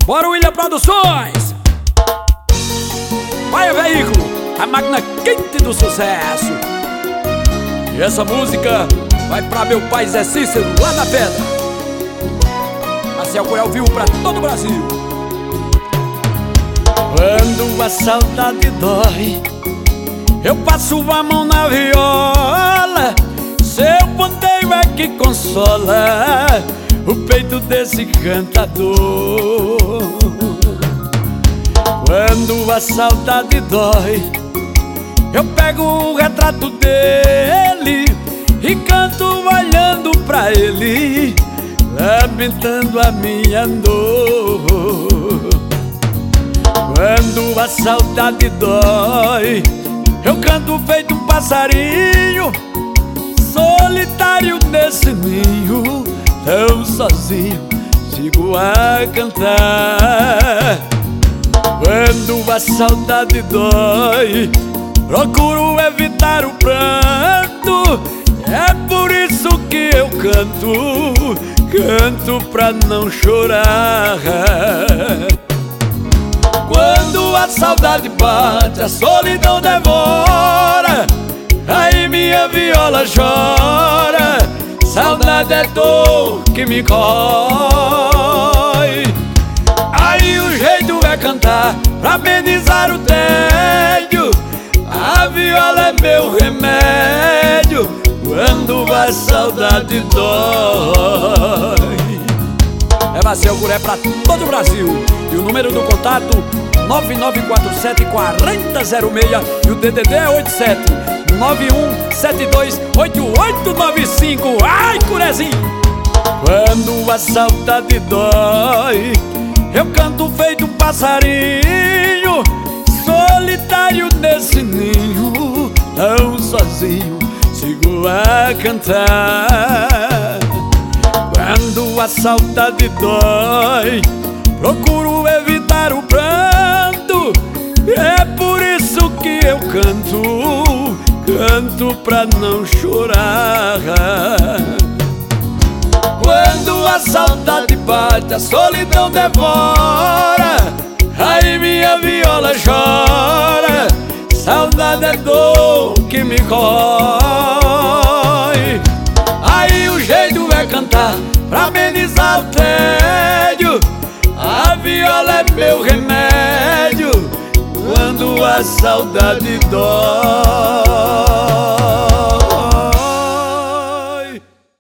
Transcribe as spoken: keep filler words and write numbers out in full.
Bora, William Produções! Vai, veículo, a máquina quente do sucesso. E essa música vai pra meu pai Zé Cícero, lá na Pedra. Marcel Coelho viu pra todo o Brasil. Quando a saudade dói, eu passo a mão na viola. Seu ponteio é que consola o peito desse cantador. Quando a saudade dói, eu pego o retrato dele e canto olhando pra ele, lamentando a minha dor. Quando a saudade dói, eu canto feito um passarinho, solitário nesse ninho, tão sozinho, sigo a cantar. Quando a saudade dói, procuro evitar o pranto. É por isso que eu canto, canto pra não chorar. Quando a saudade bate, a solidão devora, aí minha viola chora. Saudade é dor que me corrói. Aí o jeito é cantar pra amenizar o tédio. A viola é meu remédio quando a saudade dói. É Marcel Coelho pra todo o Brasil. E o número do contato nove nove quatro sete, quatro zero zero seis. E o D D D é oito sete nove um sete dois oito oito nove cinco. Ai, Curezinho! Quando a saudade dói, eu canto feito um passarinho, solitário nesse ninho, tão sozinho, sigo a cantar. Quando a saudade dói, procuro evitar o pranto. É por isso que eu canto, canto pra não chorar. Quando a saudade bate, a solidão devora, aí minha viola chora. Saudade é dor que me corrói. Aí o jeito é cantar pra amenizar o tédio. A viola é meu remédio quando a saudade dói.